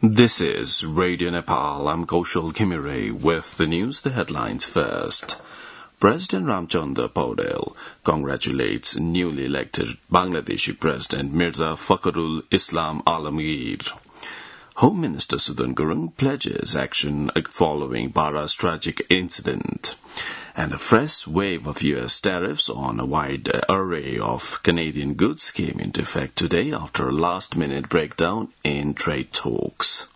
This is Radio Nepal. I'm Kaushal Khimire with the news, the headlines first. President Ramchandra Paudel congratulates newly elected Bangladeshi President Mirza Fakhrul Islam Alamgir. Home Minister Sudan Gurung pledges action following Bara's tragic incident. And a fresh wave of U.S. tariffs on a wide array of Canadian goods came into effect today after a last-minute breakdown in trade talks.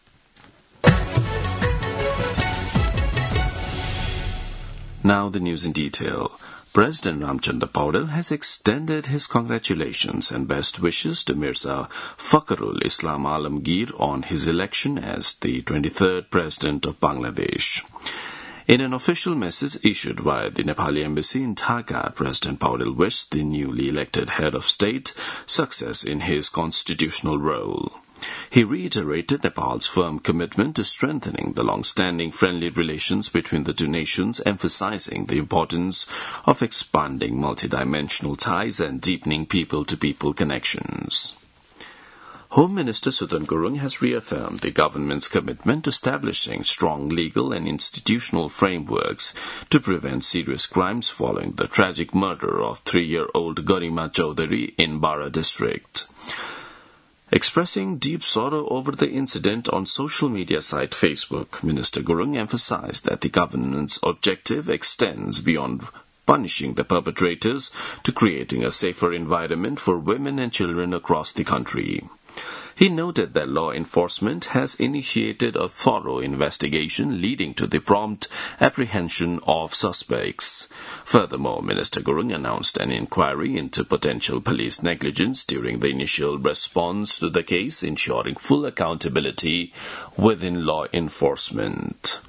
Now the news in detail. President Ramchandra Paudel has extended his congratulations and best wishes to Mirza Fakhrul Islam Alamgir on his election as the 23rd President of Bangladesh. In an official message issued via the Nepali embassy in Dhaka, President Paudel wished the newly elected head of state success in his constitutional role. He reiterated Nepal's firm commitment to strengthening the long-standing friendly relations between the two nations, emphasizing the importance of expanding multidimensional ties and deepening people-to-people connections. Home Minister Sudan Gurung has reaffirmed the government's commitment to establishing strong legal and institutional frameworks to prevent serious crimes following the tragic murder of 3-year-old Garima Chaudhary in Bara district. Expressing deep sorrow over the incident on social media site Facebook, Minister Gurung emphasized that the government's objective extends beyond punishing the perpetrators to creating a safer environment for women and children across the country. He noted that law enforcement has initiated a thorough investigation leading to the prompt apprehension of suspects. Furthermore, Minister Gurung announced an inquiry into potential police negligence during the initial response to the case, ensuring full accountability within law enforcement.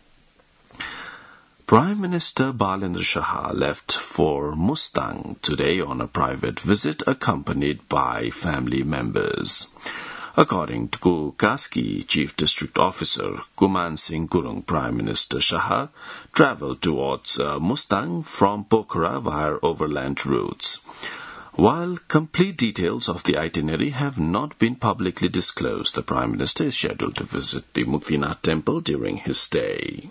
Prime Minister Balendra Shah left for Mustang today on a private visit accompanied by family members. According to Kaski Chief District Officer Kuman Singh Gurung, Prime Minister Shah travelled towards Mustang from Pokhara via overland routes. While complete details of the itinerary have not been publicly disclosed, the Prime Minister is scheduled to visit the Muktinath Temple during his stay.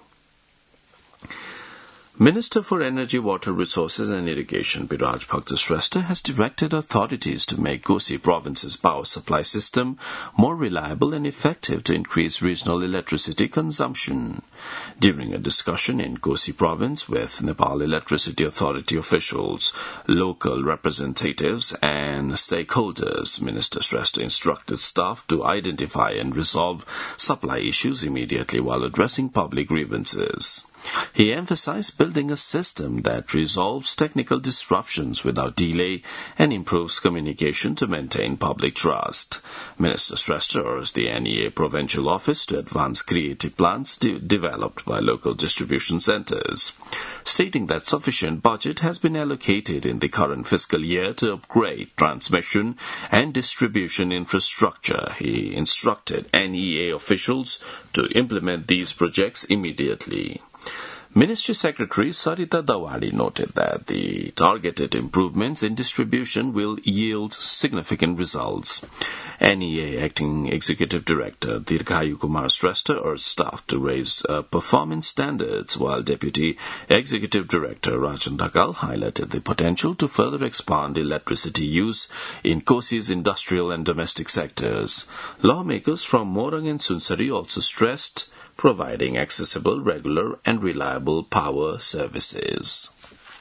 Minister for Energy, Water Resources and Irrigation Biraj Bhaktashreshtha has directed authorities to make Kosi province's power supply system more reliable and effective to increase regional electricity consumption. During a discussion in Kosi province with Nepal Electricity Authority officials, local representatives and stakeholders, Minister Shrestha instructed staff to identify and resolve supply issues immediately while addressing public grievances. He emphasized building a system that resolves technical disruptions without delay and improves communication to maintain public trust. Minister Shrestha urged the NEA Provincial Office to advance creative plans developed by local distribution centers. Stating that sufficient budget has been allocated in the current fiscal year to upgrade transmission and distribution infrastructure, he instructed NEA officials to implement these projects immediately. Ministry Secretary Sarita Dawadi noted that the targeted improvements in distribution will yield significant results. NEA Acting Executive Director Dirghayu Kumar Shrestha urged staff to raise performance standards, while Deputy Executive Director Rajan Dhakal highlighted the potential to further expand electricity use in Kosi's industrial and domestic sectors. Lawmakers from Morang and Sunsari also stressed providing accessible, regular and reliable power services.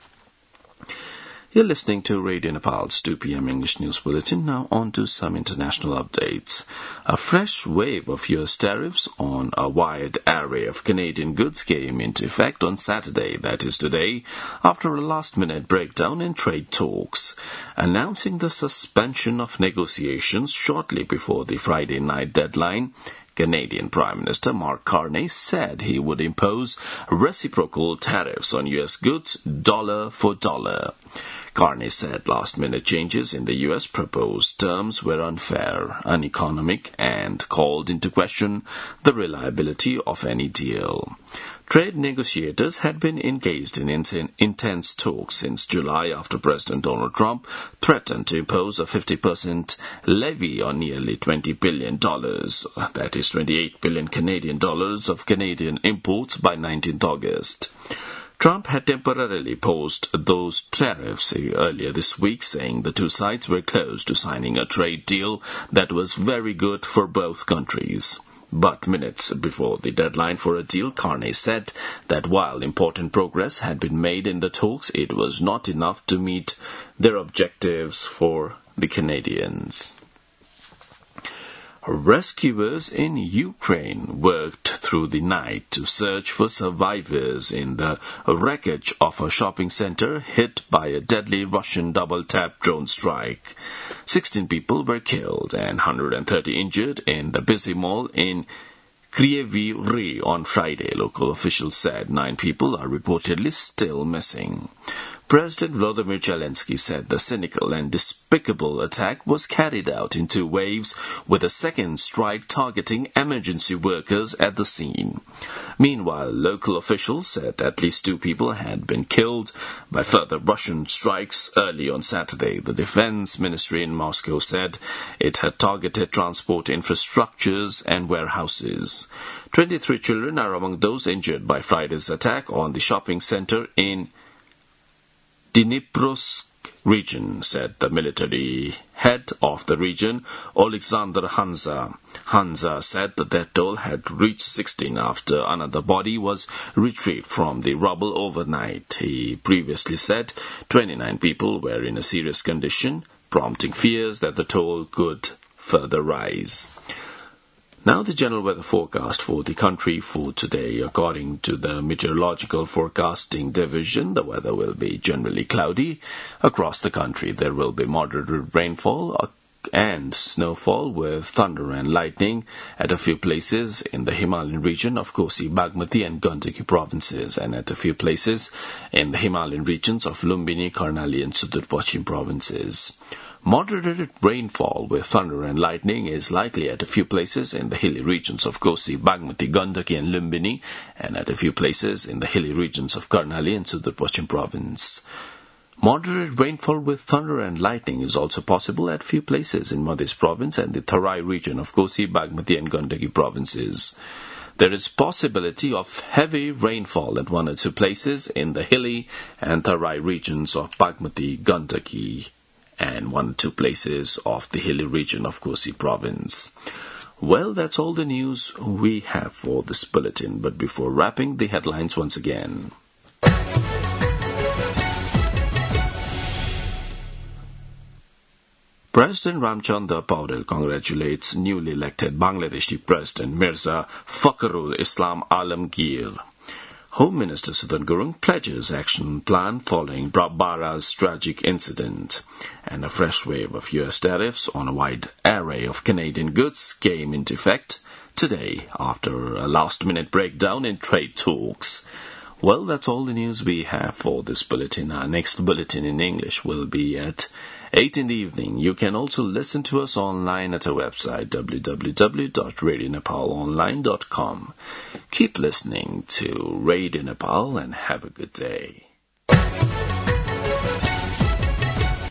You're listening to Radio Nepal's 2 p.m. English News Bulletin. Now on to some international updates. A fresh wave of U.S. tariffs on a wide array of Canadian goods came into effect on Saturday, that is today, after a last-minute breakdown in trade talks. Announcing the suspension of negotiations shortly before the Friday night deadline, Canadian Prime Minister Mark Carney said he would impose reciprocal tariffs on U.S. goods dollar for dollar. Carney said last-minute changes in the U.S. proposed terms were unfair, uneconomic, and called into question the reliability of any deal. Trade negotiators had been engaged in intense talks since July after President Donald Trump threatened to impose a 50% levy on nearly $20 billion, that is 28 billion Canadian dollars of Canadian imports by 19th August. Trump had temporarily paused those tariffs earlier this week, saying the two sides were close to signing a trade deal that was very good for both countries. But minutes before the deadline for a deal, Carney said that while important progress had been made in the talks, it was not enough to meet their objectives for the Canadians. Rescuers in Ukraine worked through the night to search for survivors in the wreckage of a shopping center hit by a deadly Russian double-tap drone strike. 16 people were killed and 130 injured in the busy mall in Kryvyi Rih on Friday, local officials said. 9 people are reportedly still missing. President Volodymyr Zelensky said the cynical and despicable attack was carried out in 2 waves, with a second strike targeting emergency workers at the scene. Meanwhile, local officials said at least 2 people had been killed by further Russian strikes early on Saturday. The Defense Ministry in Moscow said it had targeted transport infrastructures and warehouses. 23 children are among those injured by Friday's attack on the shopping center in Dnipropetrovsk region, said the military head of the region, Alexander Hanza. Hanza said the death toll had reached 16 after another body was retrieved from the rubble overnight. He previously said 29 people were in a serious condition, prompting fears that the toll could further rise. Now the general weather forecast for the country for today. According to the Meteorological Forecasting Division, the weather will be generally cloudy across the country. There will be moderate rainfall and snowfall with thunder and lightning at a few places in the Himalayan region of Kosi, Bagmati and Gandaki provinces, and at a few places in the Himalayan regions of Lumbini, Karnali and Sudur Pashchim provinces. Moderated rainfall with thunder and lightning is likely at a few places in the hilly regions of Kosi, Bagmati, Gandaki and Lumbini, and at a few places in the hilly regions of Karnali and Sudur Pashchim province. Moderate rainfall with thunder and lightning is also possible at few places in Madhya province and the Tarai region of Kosi, Bagmati and Gandaki provinces. There is possibility of heavy rainfall at 1 or 2 places in the hilly and Tarai regions of Bagmati, Gandaki, and 1 or 2 places of the hilly region of Kosi province. Well, that's all the news we have for this bulletin. But before wrapping, the headlines once again. President Ramchandra Paudel congratulates newly elected Bangladeshi President Mirza Fakhrul Islam Alamgir. Home Minister Sudan Gurung pledges action plan following Bara's tragic incident. And a fresh wave of U.S. tariffs on a wide array of Canadian goods came into effect today after a last-minute breakdown in trade talks. Well, that's all the news we have for this bulletin. Our next bulletin in English will be at 8 in the evening. You can also listen to us online at our website www.radionepalonline.com. Keep listening to Radio Nepal and have a good day.